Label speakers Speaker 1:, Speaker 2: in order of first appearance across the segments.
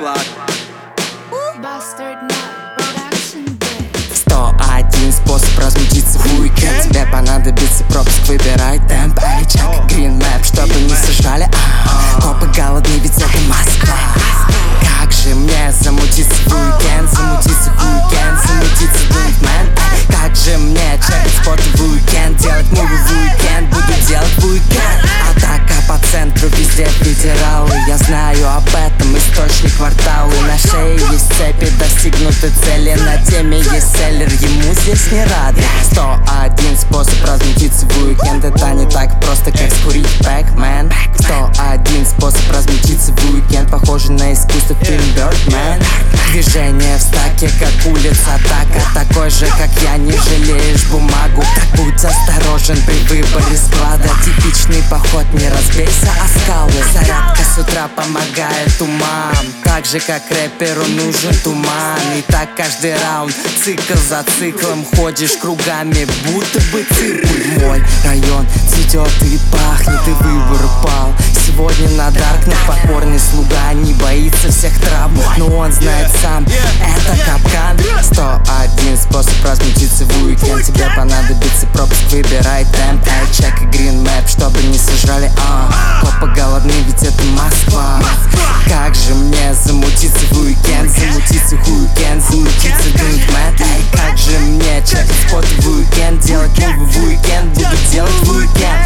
Speaker 1: 101 способ размутиться в уикенд. Тебе понадобится пропуск, выбирай темп. Эй, чек, green map, чтобы не сажали. Копы голодны, ведь это Москва. Как же мне замутиться в уикенд, замутиться в уикенд, замутиться в уикенд. Как же мне чекать споты в уикенд, делать мувы в уикенд, буду делать в уикенд. Атака по центру, везде федералы. Я знаю об этом, источник кварталы. На шее есть цепи, достигнуты цели. На теме есть селлер, ему здесь не рады. 101 способ размутиться в уикенд. Это не так просто, как скурить Pac-Man. 101 способ размутиться в уикенд. Похоже на искусство фильм Birdman. Движение в стаке, как улица атака. Такой же, как я, не жалеешь бумагу. Так будь осторожен при выборе склада. Типичный поход, не разбейся о скалы. Зарядка с утра помогает умам. Так же, как рэперу нужен туман. И так каждый раунд, цикл за циклом. Ходишь кругами, будто бы циркуль. Мой район цветет и пахнет, и выбор упал. Сегодня на даркнет покорный слуга. Не боится всех травм, но он знает сам, это капкан. 101 способ размутиться в уикенд. Тебе понадобится пропуск, выбирай темп. Эй, чек и green map, чтобы не сожрали. Копы голодны, ведь это Москва. Как же мне замутиться в уикенд, замутиться в уикенд, замутиться в уикенд. Эй, как же мне чекать споты в уикенд, делать мувы в уикенд, буду делать в уикенд.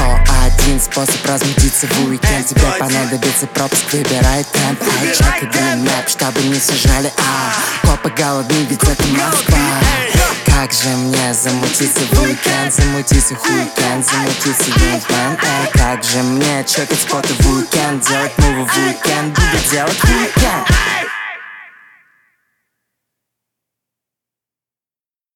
Speaker 1: 101 способ размутиться в уикенд. Тебе понадобится пропуск, выбирай темп. Эй, чек и green map, чтобы не сожрали. Копы голодны, ведь это Москва. Как же мне замутиться в уикенд, замутиться в уикенд, замутиться в уикенд. Эй, как же мне чекать споты в уикенд, делать мувы в уикенд, буду делать в уикенд.